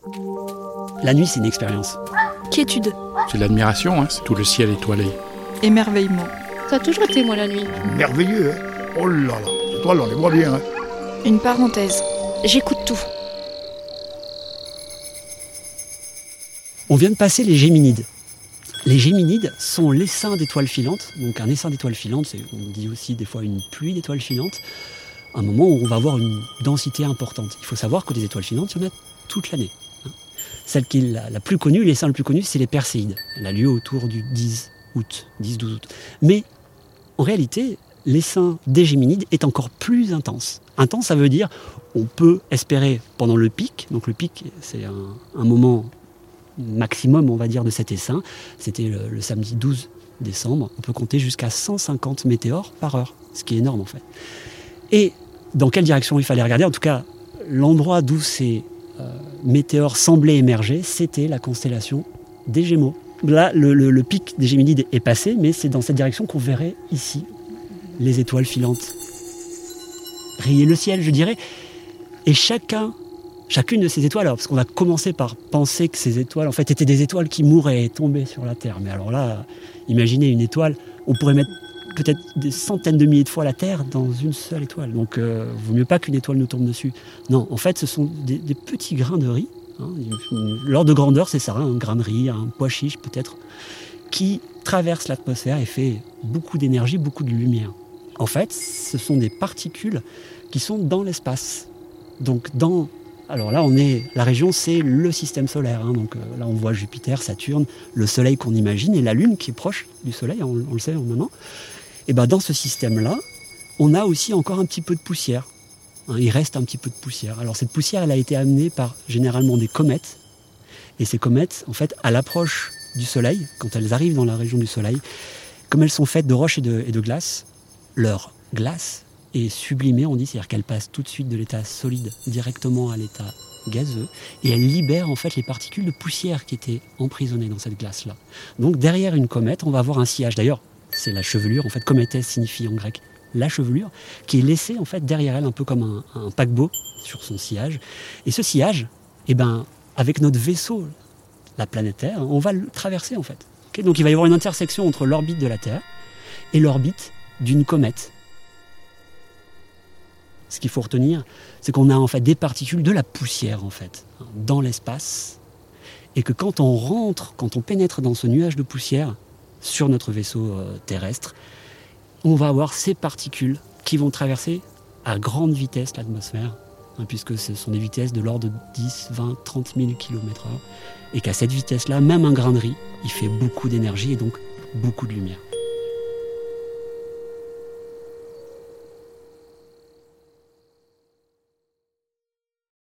La nuit, c'est une expérience. Quiétude. C'est l'admiration, c'est tout le ciel étoilé. Émerveillement. Ça a toujours été, moi, la nuit. Merveilleux, Oh là là, les étoiles, on les voit bien, Une parenthèse. J'écoute tout. On vient de passer les Géminides. Les Géminides sont l'essaim d'étoiles filantes. Donc un essaim d'étoiles filantes, on dit aussi des fois une pluie d'étoiles filantes. Un moment où on va avoir une densité importante. Il faut savoir que les étoiles filantes, il y en a toute l'année. Celle qui est la plus connue, l'essaim le plus connu, c'est les Perséides. Elle a lieu autour du 10-12 août. Mais en réalité, l'essaim des Géminides est encore plus intense. Intense, ça veut dire on peut espérer pendant le pic. Donc le pic, c'est un moment maximum, on va dire, de cet essaim. C'était le samedi 12 décembre. On peut compter jusqu'à 150 météores par heure, ce qui est énorme en fait. Et dans quelle direction il fallait regarder? En tout cas, l'endroit d'où ces météores semblaient émerger, c'était la constellation des Gémeaux. Là, le pic des Géminides est passé, mais c'est dans cette direction qu'on verrait ici les étoiles filantes rayer le ciel, je dirais. Et chacune de ces étoiles, parce qu'on a commencé par penser que ces étoiles, en fait, étaient des étoiles qui mouraient et tombaient sur la Terre. Mais alors là, imaginez une étoile, on pourrait mettre peut-être des centaines de milliers de fois la Terre dans une seule étoile. Donc, vaut mieux pas qu'une étoile nous tombe dessus. Non, en fait, ce sont des petits grains de riz. L'ordre de grandeur, c'est ça, un grain de riz, un pois chiche peut-être, qui traverse l'atmosphère et fait beaucoup d'énergie, beaucoup de lumière. En fait, ce sont des particules qui sont dans l'espace. Donc, alors là, la région, c'est le système solaire. Donc là, on voit Jupiter, Saturne, le Soleil qu'on imagine, et la Lune qui est proche du Soleil, on le sait maintenant. Et dans ce système-là, on a aussi encore un petit peu de poussière. Il reste un petit peu de poussière. Alors cette poussière, elle a été amenée par généralement des comètes. Et ces comètes, en fait, à l'approche du Soleil, quand elles arrivent dans la région du Soleil, comme elles sont faites de roches et de glace, leur glace est sublimée, on dit, c'est-à-dire qu'elle passe tout de suite de l'état solide directement à l'état gazeux, et elle libère en fait les particules de poussière qui étaient emprisonnées dans cette glace-là. Donc derrière une comète, on va avoir un sillage. D'ailleurs, c'est la chevelure, en fait, cométès signifie en grec la chevelure, qui est laissée en fait derrière elle un peu comme un paquebot sur son sillage. Et ce sillage, avec notre vaisseau, la planète Terre, on va le traverser en fait. Donc il va y avoir une intersection entre l'orbite de la Terre et l'orbite d'une comète. Ce qu'il faut retenir, c'est qu'on a en fait des particules, de la poussière en fait, dans l'espace, et que quand on pénètre dans ce nuage de poussière sur notre vaisseau terrestre, on va avoir ces particules qui vont traverser à grande vitesse l'atmosphère, puisque ce sont des vitesses de l'ordre de 10, 20, 30 000 km/h, et qu'à cette vitesse-là, même un grain de riz, il fait beaucoup d'énergie et donc beaucoup de lumière.